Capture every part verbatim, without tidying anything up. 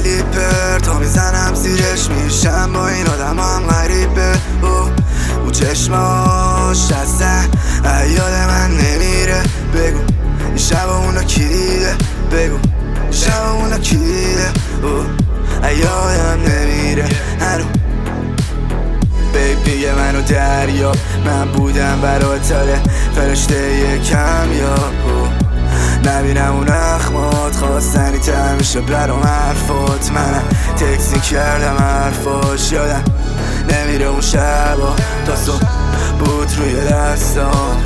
کلیپر تا میزنم زیرش میشم با این آدم هم غریبه. او چشماش هستن یاد من نمیره. بگو این شب اونا کی دیده؟ بگو این شب اونا کی دیده؟ یادم نمیره هنو بیب میگه منو دریا، من بودم برات تاله فرشته یکم یا نبینم اون اخمات خواستنی تر میشه برام حرفات. منم تکسی کردم حرفاش یادم نمیره اون شبا تا صبح بود روی دستام.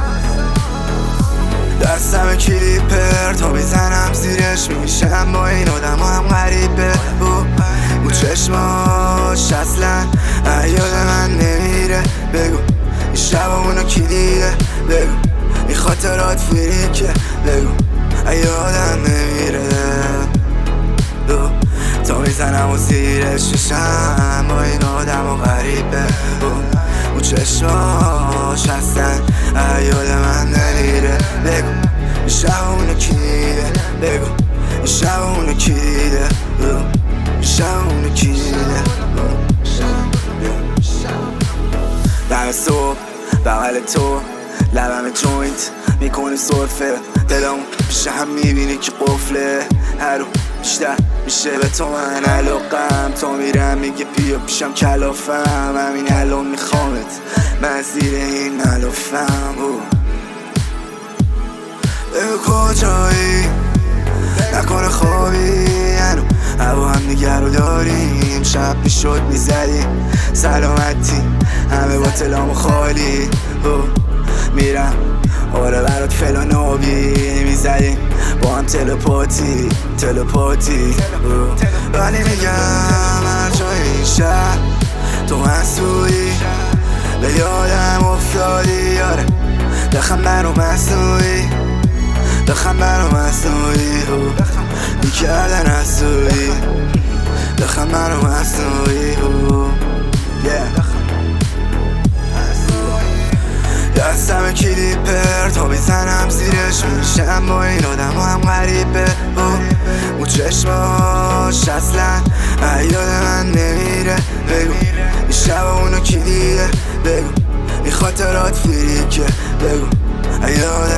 دستم کلیپر تا میزنم زیرش میشم با این آدم هم غریبه. او چشماش اصلا یاد من نمیره. بگو این شب اونو کی دیده؟ بگو این خاطرات فریکه. بگو یادم نمیره تا میزنم و زیرش میشم با این آدم و غریبه. او چشماش هستن یاد من نمیره. بگو این شب اونو کی دیده؟ بگو این شب اونو کی دیده؟ این شب اونو کی دیده؟ دم صبح بغل تو لبم جوینت میکنی صرفه. دلم پیش هم میبینی که قفله. هر رو بیشتر میشه به تو من علاقم. تا میرم میگه بیا پیشم کلافم. همین الان میخوامت من زیر این ملافم. بگو کجایی نکنه خوابی هنو هوا هم دیگر رو داریم. شب میشد میزدیم سلامتی همه با تلامو خالی. میرم آره برات فلان آبی میزدیم با هم تلپاتی تلپاتی. ولی میگم هر جای این شهر تو مسئولی به یادم افتادی. یاره دخم برو مسئولی دخم برو مسئولی میکردن حسولی دخم برو مسئولی. دستم کلیپر تا میزنم زیرش میشم با این آدم هم غریبه. او چشماش اصلا یاد من نمیره. بگو این شب اونو کی دیده؟ بگو این خاطرات فریکه. بگو یاد